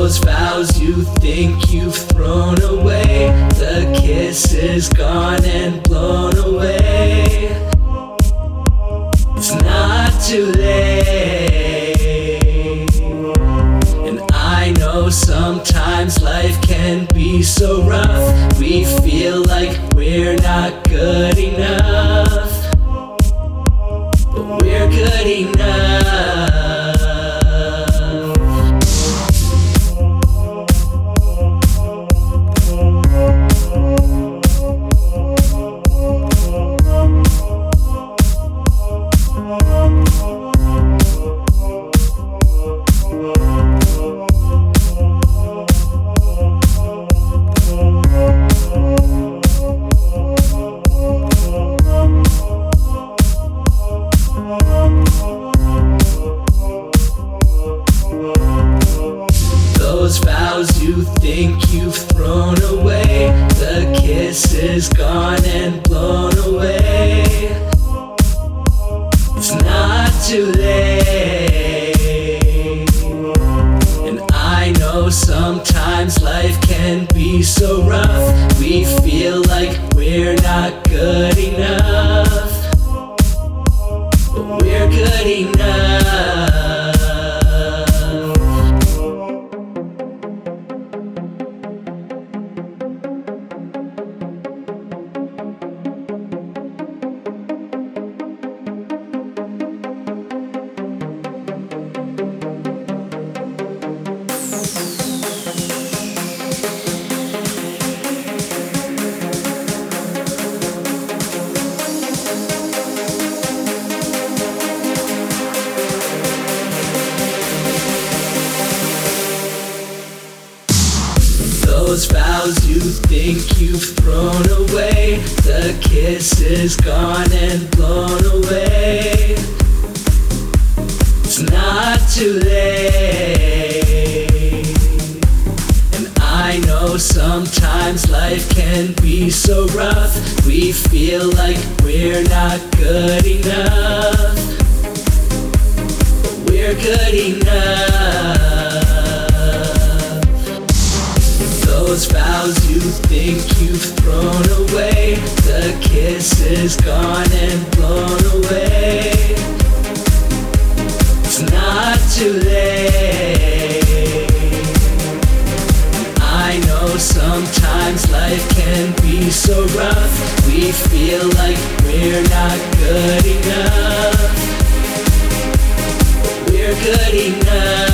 Those vows you think you've thrown away, the kiss is gone and blown away. It's not too late. And I know sometimes life can be so rough. We feel like we're not good enough, but we're good enough. Those vows you think you've thrown away, the kiss is gone and blown away. It's not too late. And I know sometimes life can be so rough. We feel like we're not good enough, but we're good enough. Those vows you think you've thrown away, the kiss is gone and blown away. It's not too late. And I know sometimes life can be so rough. We feel like we're not good enough, but we're good enough. Those vows you think you've thrown away, the kiss is gone and blown away. It's not too late. I know sometimes life can be so rough. We feel like we're not good enough, but we're good enough.